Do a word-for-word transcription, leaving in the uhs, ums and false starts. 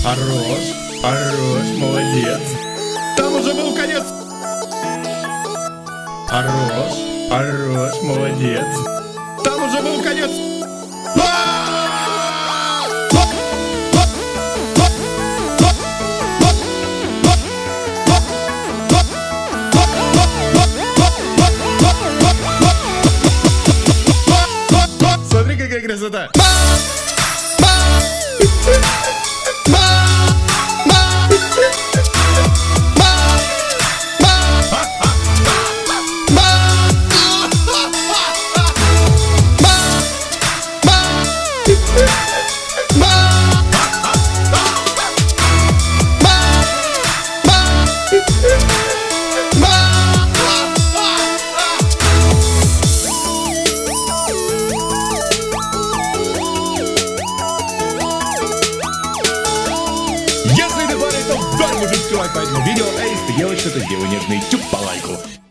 Хорош, хорош, молодец. Там уже был конец. Хорош, хорош, молодец. Там уже был конец. Смотри, какая красота. Если ты парень, то дай мужик скрывать по этому видео, а если ты девочка, то сделай нежный тюб по лайку.